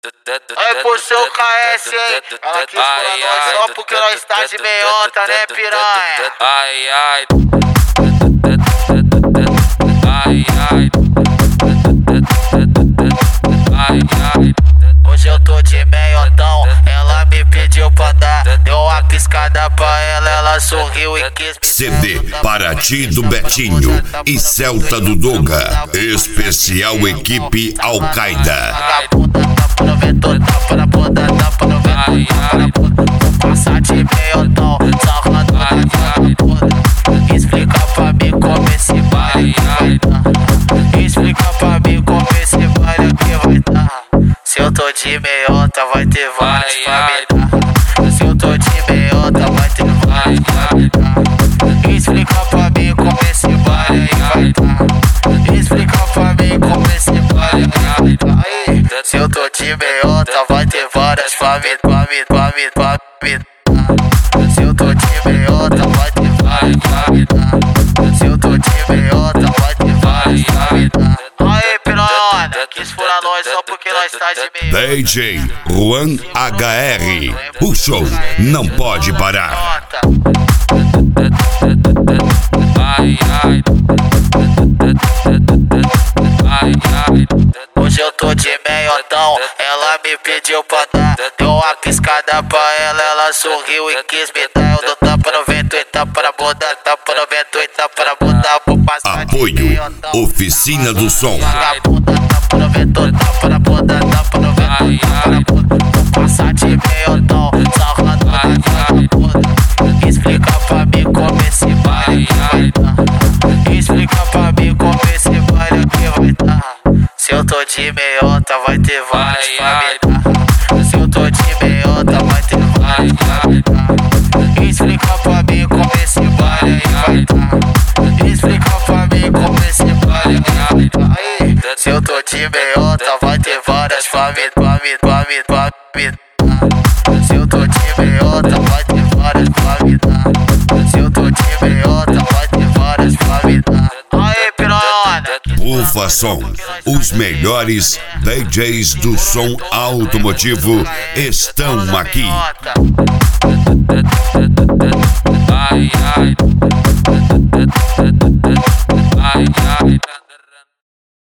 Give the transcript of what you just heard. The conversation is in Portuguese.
Aí puxou o KS, hein? Ela quis furar nós só porque nós tá de meiota, né, piranha? Ai, ai. Ai, ai. Ai, ai. Hoje eu tô de meiotão, ela me pediu pra dar. Deu uma piscada pra ela, ela sorriu e quis me CD Paraty do Betinho e Celta do Doga. Especial Equipe Al-Qaeda. Tapa no vento, tapa na bunda, tapa no vento, tapa na bunda. Vou passar de meiotão, sarrando na bunda. Explica pra mim como esse baile vai dar. Explica pra mim como esse baile aqui vai dar. Se eu tô de meiota, vai ter várias pra me dar. Se eu tô de meiota, vai ter várias pra me dar. Explica pra mim como esse baile aí vai dar. Explica pra mim como esse baile aí vai dar. Se eu tô de meiota, vai ter várias pra me dar. Se eu tô de meiota, vai ter várias pra me dar. Se eu tô de meiota, vai ter várias pra me dar. Aê, piranha, quis furar nós só porque nós tá de meiota. DJ Juan HR. O show não pode parar. Ai, ai. Ai, ai. Hoje eu tô de meiotão, ela me pediu pra dar. Deu uma piscada pra ela, ela sorriu e quis me dar. Eu dou tapa no vento e tapa na bunda, tapa no vento e tapa na bunda. Vou passar de Apoio meiotão. Oficina do Som. Tapa no vento, tapa na bunda, tapa no vento, tapa na bunda. Vou passar de meiotão, sarrando na bunda. Explica pra mim como esse baile vai dar. Explica pra mim como esse baile aqui vai dar. Se eu tô de meiota, vai ter várias pra me dar. Se eu tô de meiota, vai ter várias pra me dar. Explica pra mim como esse baile aí vai dar. Explica pra mim como esse baile aí vai dar. Se eu tô de meiota, vai ter várias pra me dar. Se eu tô de meiota, vai ter várias pra me dar. Se eu tô de meiota, vai ter várias pra me dar. Aê, piranha! Ufa Som. Os melhores DJs do som automotivo estão aqui.